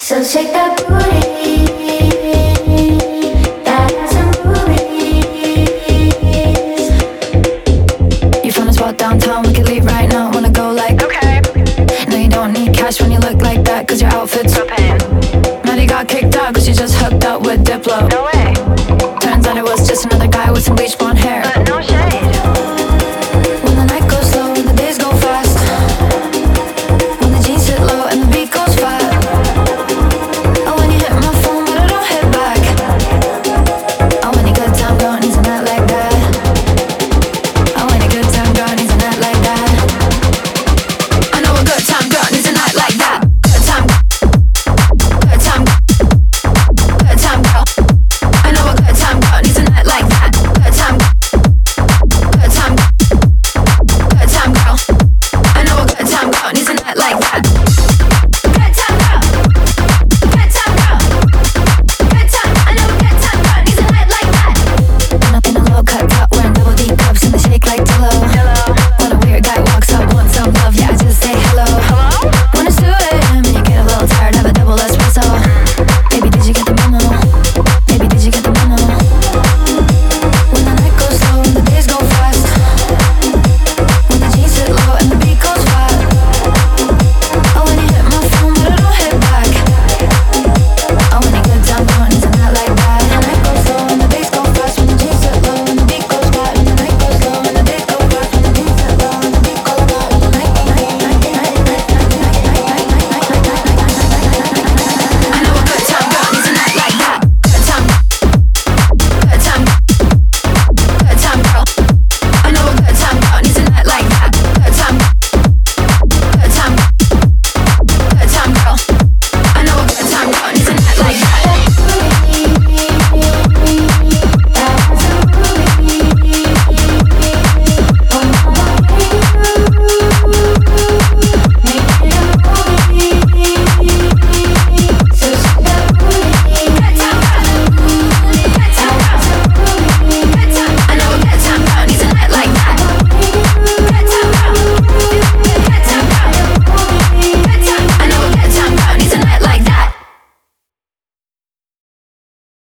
So shake that booty, that ass and booties. You found a spot downtown, we can leave right now. Wanna go like, okay. No, you don't need cash when you look like that, cause your outfit's propane. Maddie got kicked out cause she just hooked up with Diplo. No way.